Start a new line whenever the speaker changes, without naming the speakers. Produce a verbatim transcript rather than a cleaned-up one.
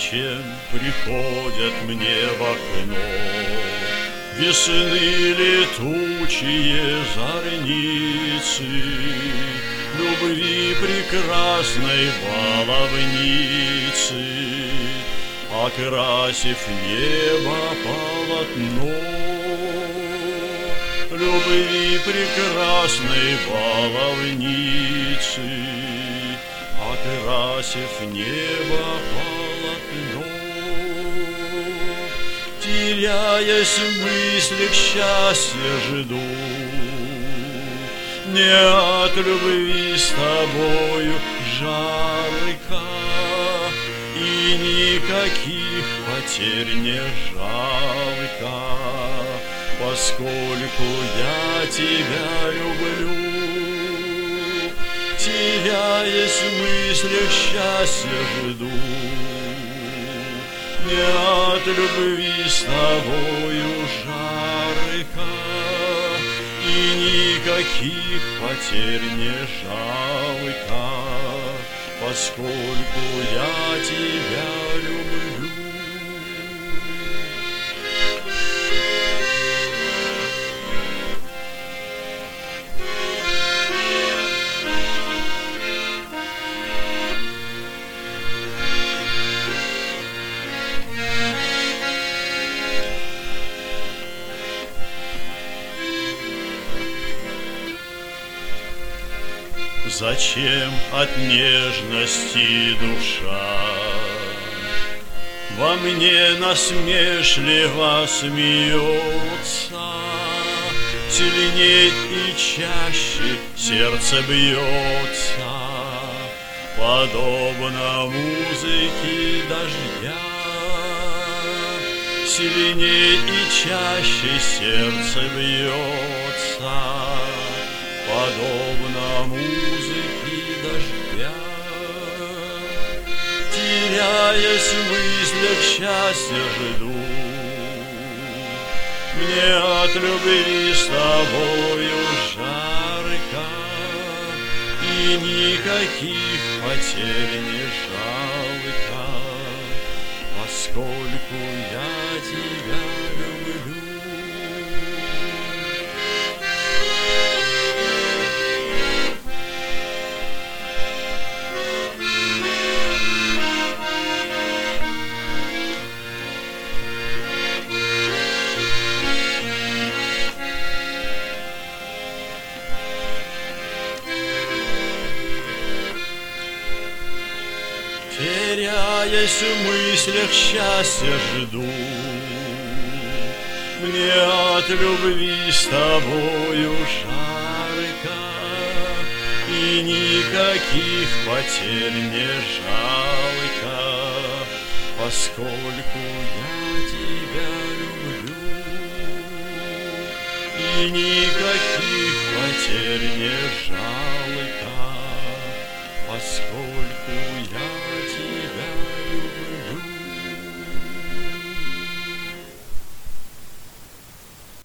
Зачем приходят мне в окно весны летучие зорницы, любви прекрасной баловницы, окрасив небо полотно, любви прекрасной баловницы, окрасив небо полотно. Теряясь в мыслях, счастья жду, не от любви с тобою жарко, и никаких потерь не жалко, поскольку я тебя люблю. Теряясь в мыслях, счастья жду, не от любви с тобою жарко, и никаких потерь не жалко, поскольку я тебя люблю. Зачем от нежности душа во мне насмешливо смеется? Сильней и чаще сердце бьется, подобно музыке дождя. Сильней и чаще сердце бьется, подобно музыке дождя. Теряясь в мыслях, счастья жду, мне от любви с тобою жарко, и никаких потерь не жалко, поскольку я тебя люблю. Теряясь в мыслях, счастья жду, мне от любви с тобою жарко, и никаких потерь не жалко, поскольку я тебя люблю, и никаких потерь не жалко, поскольку я